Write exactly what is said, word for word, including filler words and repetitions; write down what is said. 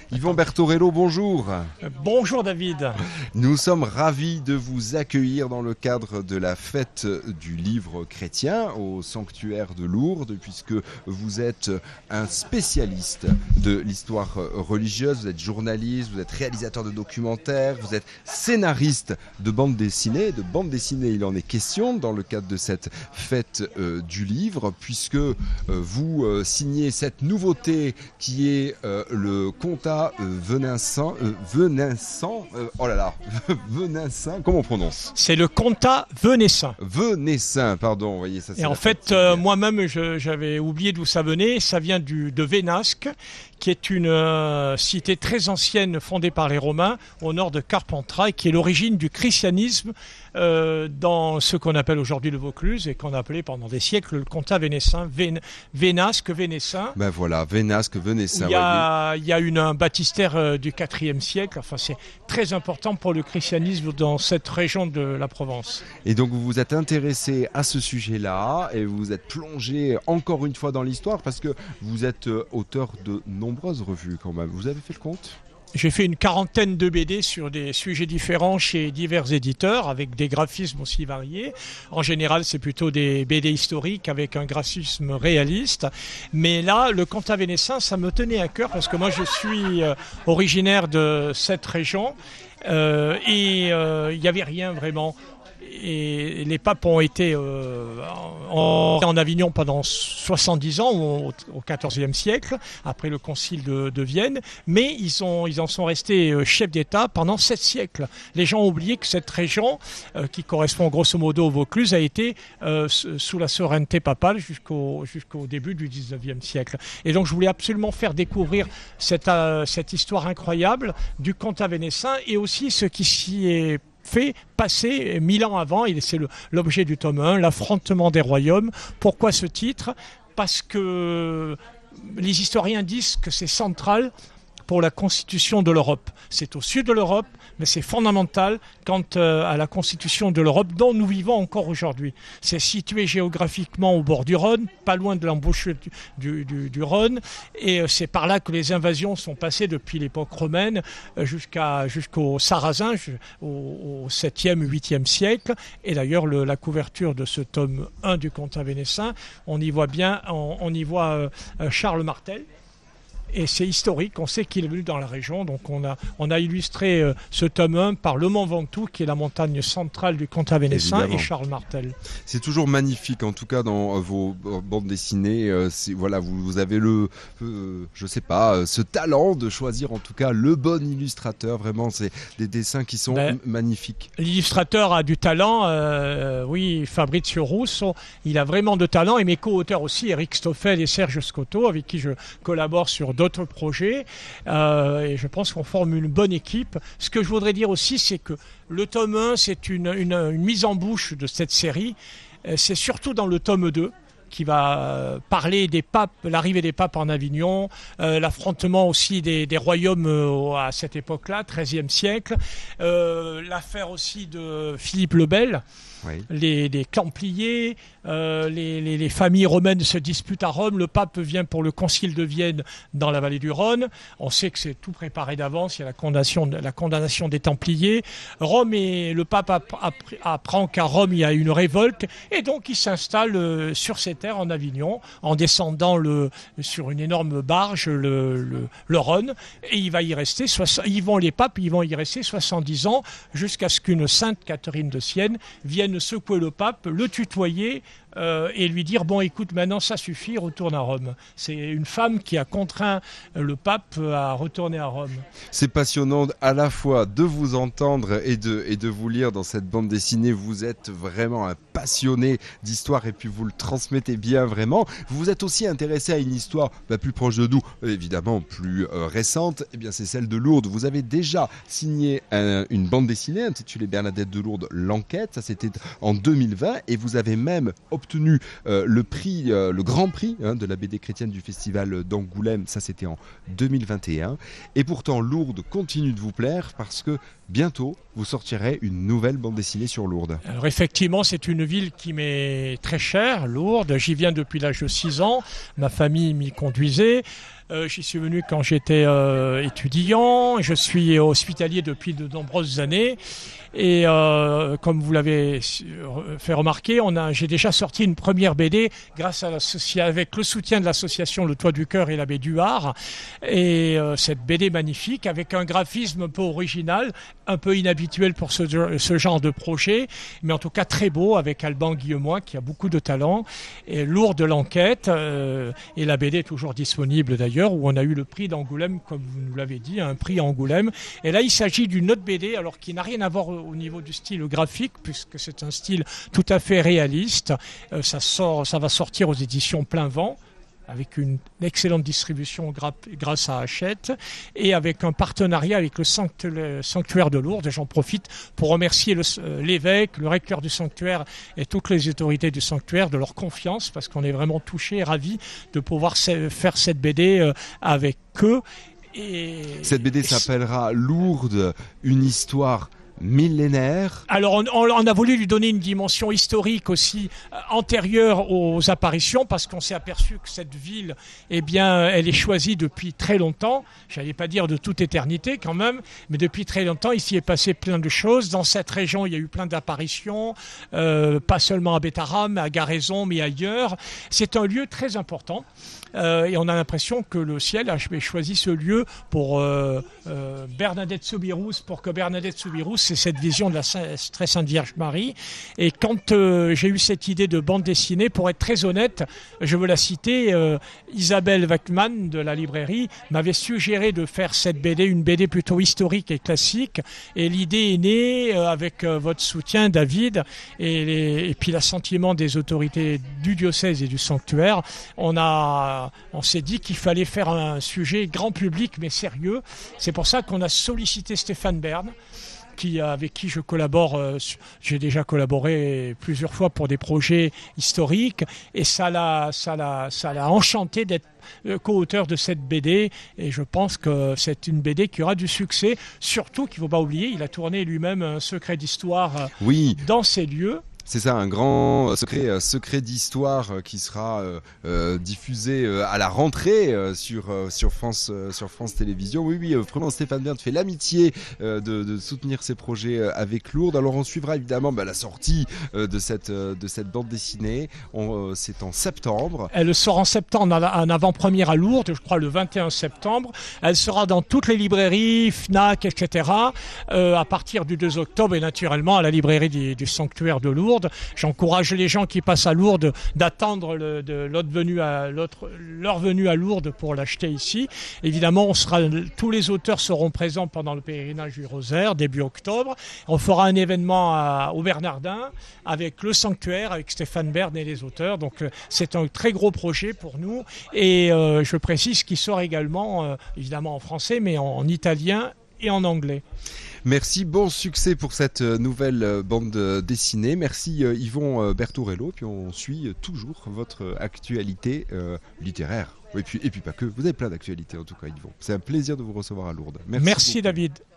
Yvon Bertorello, bonjour. Bonjour David. Nous sommes ravis de vous accueillir dans le cadre de la fête du livre chrétien au sanctuaire de Lourdes, puisque vous êtes un spécialiste de l'histoire religieuse, vous êtes journaliste, vous êtes réalisateur de documentaires, vous êtes scénariste de bande dessinée. De bande dessinée, il en est question dans le cadre de cette fête euh, du livre, puisque euh, vous euh, signez cette nouveauté qui est euh, le compta euh, Venaissin, euh, Venaissin, euh, oh là là, Venaissin, comment on prononce ? C'est le compta Venaissin. Venaissin, pardon, vous voyez ça. Et en fait, euh, moi-même, je, j'avais oublié d'où ça venait. Ça vient du, de Vénasque, qui est une euh, cité très ancienne fondée par les Romains au nord de Carpentras, et qui est l'origine du christianisme euh, dans ce qu'on appelle aujourd'hui le Vaucluse et qu'on appelait pendant des siècles le compta Vénaissin, Vén, Vénasque, Vénaissin. Ben voilà, Vénasque, Venaissin. Il y a, il y a une, un baptistère euh, du quatrième siècle. Enfin, c'est très important pour le christianisme dans cette région de la Provence. Et donc vous vous êtes intéressé à ce sujet-là et vous êtes plongé encore une fois dans l'histoire parce que vous êtes euh, auteur de nombreuses revues quand même. Vous avez fait le compte ? J'ai fait une quarantaine de B D sur des sujets différents chez divers éditeurs avec des graphismes aussi variés. En général, c'est plutôt des B D historiques avec un graphisme réaliste. Mais là, le compta Vénaissin, ça me tenait à cœur parce que moi, je suis originaire de cette région euh, et euh, il n'y avait rien vraiment. Et les papes ont été euh, en, en Avignon pendant soixante-dix ans, au, au quatorzième siècle, après le concile de, de Vienne, mais ils, ont, ils en sont restés chefs d'État pendant sept siècles. Les gens ont oublié que cette région, euh, qui correspond grosso modo au Vaucluse, a été euh, sous la souveraineté papale jusqu'au, jusqu'au début du dix-neuvième siècle. Et donc je voulais absolument faire découvrir cette, euh, cette histoire incroyable du compta Vénaissin et aussi ce qui s'y est fait passer mille ans avant, et c'est le, l'objet du tome un, l'affrontement des royaumes. Pourquoi ce titre ? Parce que les historiens disent que c'est central pour la constitution de l'Europe. C'est au sud de l'Europe, mais c'est fondamental quant euh, à la constitution de l'Europe dont nous vivons encore aujourd'hui. C'est situé géographiquement au bord du Rhône, pas loin de l'embouchure du, du, du Rhône, et euh, c'est par là que les invasions sont passées depuis l'époque romaine euh, jusqu'à, jusqu'aux Sarrasins, au, au septième, huitième siècle. Et d'ailleurs, le, la couverture de ce tome un du compta Vénaissin, on y voit bien, on, on y voit euh, Charles Martel. Et c'est historique, on sait qu'il est venu dans la région, donc on a, on a illustré euh, ce tome un par le Mont Ventoux, qui est la montagne centrale du compta Vénaissin, et Charles Martel. C'est toujours magnifique, en tout cas dans euh, vos euh, bandes dessinées. Euh, c'est, voilà, vous, vous avez le, euh, je sais pas, euh, ce talent de choisir en tout cas le bon illustrateur. Vraiment, c'est des dessins qui sont ben, m- magnifiques. L'illustrateur a du talent, euh, oui, Fabrizio Russo, il a vraiment de talent, et mes co-auteurs aussi, Eric Stoffel et Serge Scotto, avec qui je collabore sur d'autres projets, euh, et je pense qu'on forme une bonne équipe. Ce que je voudrais dire aussi, c'est que le tome un, c'est une, une, une mise en bouche de cette série. C'est surtout dans le tome deux qui va parler des papes, l'arrivée des papes en Avignon, euh, l'affrontement aussi des, des royaumes euh, à cette époque-là, treizième siècle, euh, l'affaire aussi de Philippe le Bel, oui. les, les Templiers, euh, les, les, les familles romaines se disputent à Rome, le pape vient pour le concile de Vienne dans la vallée du Rhône, on sait que c'est tout préparé d'avance, il y a la condamnation, la condamnation des Templiers, Rome et le pape apprend qu'à Rome il y a une révolte, et donc il s'installe euh, sur cette terre en Avignon, en descendant le, sur une énorme barge, le, le, le Rhône, et il va y rester, ils vont, les papes, ils vont y rester soixante-dix ans, jusqu'à ce qu'une sainte Catherine de Sienne vienne secouer le pape, le tutoyer, euh, et lui dire, bon écoute, maintenant ça suffit, retourne à Rome. C'est une femme qui a contraint le pape à retourner à Rome. C'est passionnant à la fois de vous entendre et de, et de vous lire dans cette bande dessinée. Vous êtes vraiment un passionné d'histoire et puis vous le transmettez bien vraiment. Vous êtes aussi intéressé à une histoire bah, plus proche de nous, évidemment plus euh, récente, et bien c'est celle de Lourdes. Vous avez déjà signé un, une bande dessinée intitulée Bernadette de Lourdes, l'enquête, ça c'était en deux mille vingt, et vous avez même obtenu euh, le prix, euh, le grand prix hein, de la B D chrétienne du festival d'Angoulême, ça c'était en deux mille vingt et un. Et pourtant Lourdes continue de vous plaire parce que bientôt vous sortirez une nouvelle bande dessinée sur Lourdes. Alors effectivement, c'est une ville qui m'est très chère, Lourdes. J'y viens depuis l'âge de six ans. Ma famille m'y conduisait. Euh, j'y suis venu quand j'étais euh, étudiant. Je suis hospitalier depuis de nombreuses années. Et euh, comme vous l'avez fait remarquer, on a, j'ai déjà sorti une première B D grâce à avec le soutien de l'association Le Toit du Cœur et l'abbé Duhard. Et euh, cette B D magnifique avec un graphisme un peu original, un peu inhabituel pour ce, ce genre de projet, mais en tout cas très beau avec Alban Guillemois qui a beaucoup de talent. Et lourd de l'enquête. Euh, et la B D est toujours disponible d'ailleurs, où on a eu le prix d'Angoulême, comme vous nous l'avez dit, un prix Angoulême. Et là, il s'agit d'une autre B D, alors qui n'a rien à voir au niveau du style graphique, puisque c'est un style tout à fait réaliste. Euh, ça sort, ça va sortir aux éditions Plein Vent, avec une excellente distribution grâce à Hachette, et avec un partenariat avec le sanctuaire de Lourdes. J'en profite pour remercier le, l'évêque, le recteur du sanctuaire et toutes les autorités du sanctuaire de leur confiance, parce qu'on est vraiment touchés et ravis de pouvoir faire cette B D avec eux. Et cette B D s'appellera Lourdes, une histoire millénaire. Alors on, on a voulu lui donner une dimension historique aussi euh, antérieure aux apparitions, parce qu'on s'est aperçu que cette ville, eh bien, elle est choisie depuis très longtemps. J'allais pas dire de toute éternité quand même, mais depuis très longtemps, ici est passé plein de choses. Dans cette région, il y a eu plein d'apparitions, euh, pas seulement à Bétharram, à Garaison, mais ailleurs. C'est un lieu très important. Euh, et on a l'impression que le ciel a choisi ce lieu pour euh, euh, Bernadette Soubirous, pour que Bernadette Soubirous, c'est cette vision de la très Sainte Vierge Marie. Et quand euh, j'ai eu cette idée de bande dessinée, pour être très honnête, je veux la citer, euh, Isabelle Wachmann de la librairie m'avait suggéré de faire cette B D, une B D plutôt historique et classique. Et l'idée est née euh, avec euh, votre soutien, David, et, les, et puis l'assentiment des autorités du diocèse et du sanctuaire. On a On s'est dit qu'il fallait faire un sujet grand public mais sérieux. C'est pour ça qu'on a sollicité Stéphane Bern, qui, avec qui je collabore. Euh, j'ai déjà collaboré plusieurs fois pour des projets historiques, et ça l'a, ça l'a, ça l'a enchanté d'être co-auteur de cette B D, et je pense que c'est une B D qui aura du succès. Surtout qu'il ne faut pas oublier, il a tourné lui-même un secret d'histoire oui. dans ces lieux. C'est ça, un grand secret, secret d'histoire qui sera euh, euh, diffusé euh, à la rentrée euh, sur, euh, sur, France, euh, sur France Télévisions. Oui, oui, euh, vraiment, Stéphane Bern fait l'amitié euh, de, de soutenir ses projets euh, avec Lourdes. Alors, on suivra évidemment bah, la sortie euh, de, cette, euh, de cette bande dessinée. On, euh, c'est en septembre. Elle sort en septembre, en avant-première à Lourdes, je crois le vingt et un septembre. Elle sera dans toutes les librairies, Fnac, et cetera, euh, à partir du deux octobre, et naturellement à la librairie du, du sanctuaire de Lourdes. J'encourage les gens qui passent à Lourdes d'attendre le, de, l'autre venue à, l'autre, leur venue à Lourdes pour l'acheter ici. Évidemment, on sera, tous les auteurs seront présents pendant le pèlerinage du Rosaire, début octobre. On fera un événement à, au Bernardin avec le sanctuaire, avec Stéphane Bern et les auteurs. Donc c'est un très gros projet pour nous. Et euh, je précise qu'il sort également, euh, évidemment en français, mais en, en italien et en anglais. Merci, bon succès pour cette nouvelle bande dessinée. Merci Yvon Bertourello. Puis on suit toujours votre actualité euh, littéraire. Et puis, et puis pas que, vous avez plein d'actualités en tout cas Yvon. C'est un plaisir de vous recevoir à Lourdes. Merci, Merci David.